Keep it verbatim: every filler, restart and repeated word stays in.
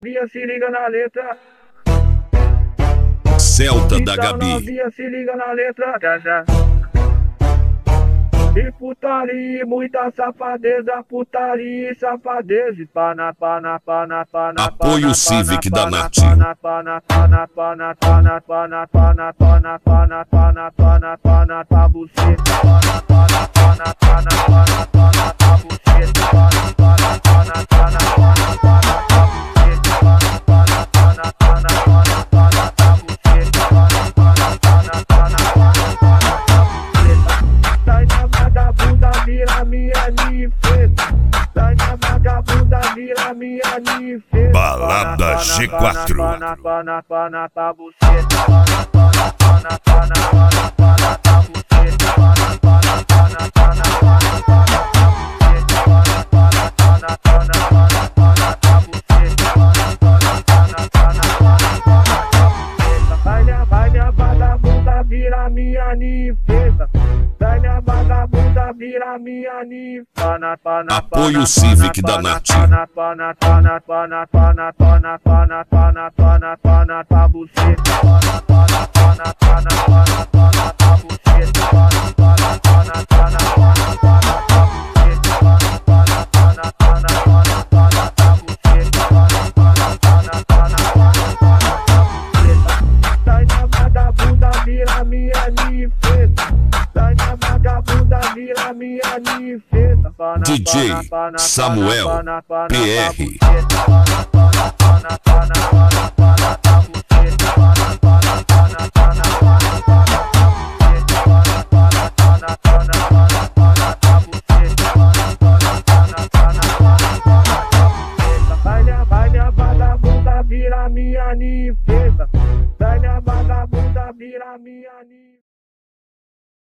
Novinha, se liga na letra. Celta da Então, Gabi. novinha, se liga na letra. Já, já. E putaria, muita safadeza, putaria e safadeza. Pana, pana, pana, pana, Apoio Civic da Nath. Pana, pana, pana, pana, pana, pana, pana, pana, pana, pana, pana, pana, pra você. Pana, pana, pana, pana, pana, pana, pra você. Pana, pana, pana, pana, pana, pana, pra você. Pana, pana, pana, pana, pana, pana, pra você. Pana, pana, pana, pana, pana, pana, pra você. Sai na vagabunda, vira minha nifeta. Sai na vagabunda, vira minha nifeta. Balada G quatro. Pana, pana, pana, pra você. Pana, pana, pana, pana, pana, pana, pra você. Pana, pana, pana, pana, pana, pana, pra você. Pana, pana, pana, pana, pana, pana, pra você. Pana, pana, pana, pana, pana, pana, pra você. Vai minha, vai minha vagabunda, vira minha nifeta. Sai minha vagabunda, vira minha nifeta. Apoio Civic da Nath. Pana, pana, pana, pana, pana, pana, pana, pana, pana, pana, pra você. Pana, pana, pana, pana, pana, pana, pra você. Pana, pana, pana, pana, pana, pana, pra você. Pana, pana, pana, pana, pana, pana, pra você. Pana, pana, pana, pana, pana, pana, pra você. Sai na vagabunda, vira minha nifeta. Sai na vagabunda, vira minha nifeta. D J Samuel P R. Vai minha vagabunda, vira minha nifeta. Vai minha vagabunda, vira minha nifeta.